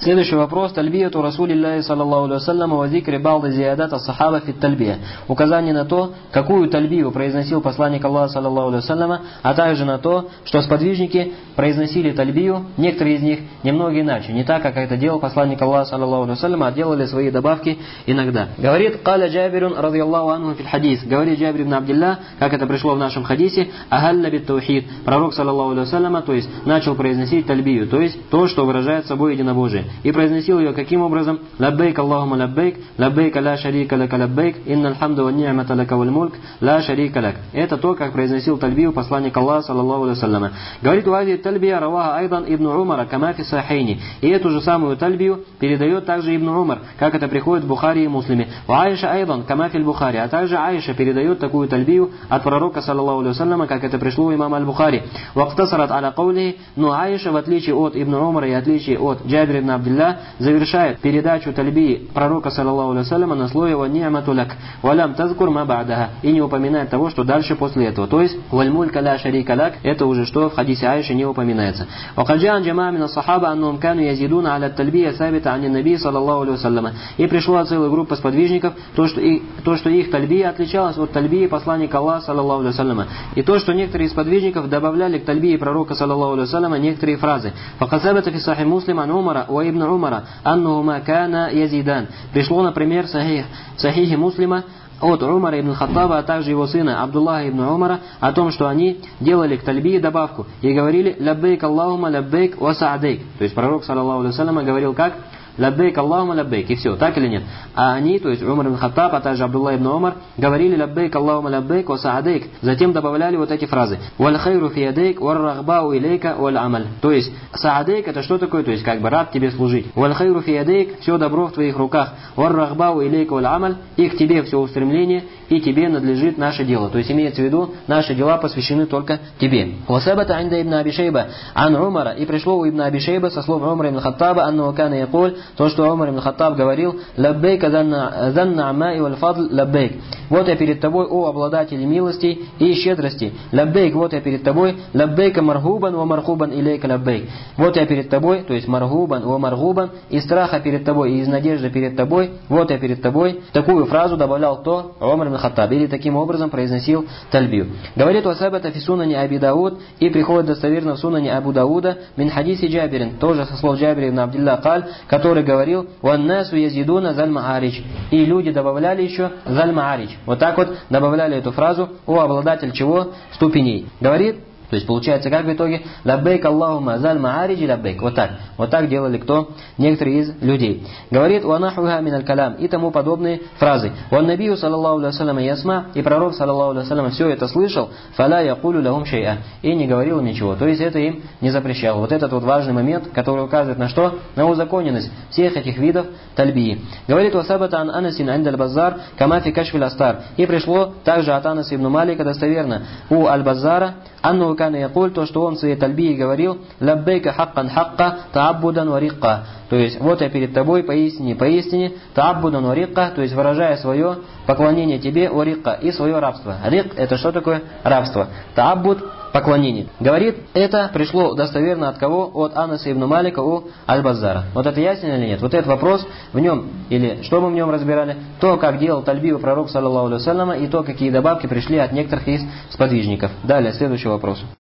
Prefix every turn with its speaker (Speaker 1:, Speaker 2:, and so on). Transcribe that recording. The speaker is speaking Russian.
Speaker 1: Следующий вопрос. Тальбияту Расулиллахи саллаллаху алейхи вассаляма ва зикри ба'ды зиядат ас-сахаба фит тальбия. Указание на то, какую тальбию произносил посланник Аллаха саллаллаху алейхи вассаляма, а также на то, что сподвижники произносили тальбию, некоторые из них немного иначе, не так, как это делал посланник Аллаха саллаллаху алейхи вассаляма, а делали свои добавки иногда. Говорит «Каля Джабирун радийаллаху анху фил хадис». Говорит Джабир ибн Абдилля, как это пришло в нашем хадисе, «Ахалля бит таухид». Пророк саллаллаху алейхи вассаляма, то есть начал произносить тальбию, то есть то, что выражает собой единобожие. И произносил ее каким образом? «Лаббейк Аллахума лаббейк, лаббейка ла шарика лака лаббейк, инналь хамду ва ни'мата лака валь мульк, ла шарика лак». Это то, как произносил тальбию посланник Аллаха саллаллаху алейхи вассаляма. Говорит «Уади тальбия раваха айдан ибн Умара камафи сахейни». И эту же самую тальбию передает также ибн Умар, как это приходит в Бухари и Муслиме. «Айша айдан камафи аль-Бухари». А также Айша передает такую тальбию от пророка саллаллаху алейхи вассаляма, как это пришло у имама аль-Бухари. «Вактасарат аля каулихи». Но Айша, в отличие от ибн Умара и отличие от Джабира ибн Абдилля, завершает передачу тальбии пророка саллаллаху алейхи вассаляма на слове «Ва ни'мату лак, ва лям тазкур ма ба'даха». И не упоминает того, что дальше после этого. То есть «Валь мулька ла шарика лак». Это уже что в хадисе Айши не упоминается. «Вакаджан джамаа мин ас-сахаба аннухум кану язидуна аля тальбия сабита ани наби саллаллаху алейхи вассаляма». И пришла целая группа сподвижников, то, что их тальбия отличалась от тальбии посланника Аллаха саллаллаху алейхи вассаляма. И то, что некоторые из сподвижников добавляли к тальбии пророка саллаллаху алейхи вассаляма некоторые фразы. «Факасабата фи сахи муслим ан Умара ва ибн Умара аннухума кана язидан». Пришло, например, в сахихе Муслима от Умара ибн Хаттаба, а также его сына Абдуллаха ибн Умара, о том, что они делали к тальбии добавку и говорили «Лаббейк Аллахума лаббейк ва са'дейк». То есть пророк саллаллаху алейхи вассаляма говорил как? «Лаббейк Аллахума лаббейк». И все, так или нет? А они, то есть Умар ибн Хаттаб, а также Абдулла ибн Умар, говорили «Лаббейк Аллахума лаббейк ва са'дейк». Затем добавляли вот эти фразы «Валь хайру фи ядейк, валь рахбау илейка, валь амаль». То есть са'дейк это что такое? То есть как бы рад тебе служить. «Валь хайру фи ядейк», все добро в твоих руках. «Валь рахбау илейка, валь амаль», и к тебе все устремление, и тебе надлежит наше дело. То есть имеется в виду, наши дела посвящены только тебе. «Васабата инда ибн Аби Шейба ан Умара». И пришло у ибн Аби Шейба со слов Умара ибн Хаттаба аннаху кана якуль, то, что Умар ибн Хаттаб говорил «Лаббейка занна аммаи валь фадл лаббейк». Вот я перед тобой, о обладатель милостей и щедрости. Лаббейк, вот я перед тобой. Лаббейка маргубан ва маргубан илейка лаббейк. Вот я перед тобой, то есть маргубан ва маргубан, из страха перед тобой и из надежды перед тобой. Вот я перед тобой. Такую фразу добавлял кто? Умар ибн Хаттаб. Или таким образом произносил тальбию. Говорит «Васабата фи сунани Аби Дауд». И приходит достоверно в сунане Абу Дауда мин хадиси Джабирин, тоже со слов Джабира ибн Абдилля каль, который говорил «Ваннасу язидуна заль маарич». И люди добавляли еще заль маарич. Вот так вот добавляли эту фразу «О обладатель чего?» Ступеней. Говорит, то есть получается как в итоге «Лаббейк Аллахума заль маариджи лаббейк». Вот так. Вот так делали кто? Некоторые из людей. Говорит «Ванахуха миналь калям» и тому подобные фразы. «Ван набию саллаллаху алейхи вассалям ясма». И пророк саллаллаху алейхи вассалям все это слышал. «Фаля якулю лахум шей'a». И не говорил им ничего. То есть это им не запрещало. Вот этот вот важный момент, который указывает на что? На узаконенность всех этих видов тальбии. Говорит «Васабата ан Анасин андаль базар камафи кашфил астар». И пришло также от Анаса ибн Малика достоверно у аль-Базара анну кана якуль, то, что он в своей тальбии говорил «Лаббейка хаккан хакка тааббудан варикка». То есть вот я перед тобой поистине, поистине, тааббудан варикка, то есть выражая свое поклонение тебе, варикка, и свое рабство. Рик это что такое? Рабство. Тааббуд поклонение. Говорит, это пришло достоверно от кого? От Анаса ибн Малика у аль-Базара. Вот это ясно или нет? Вот этот вопрос в нем, или что мы в нем разбирали? То, как делал тальбию пророк саллаллаху алейхи вассаляма, и то, какие добавки пришли от некоторых из сподвижников. Далее, следующий вопрос.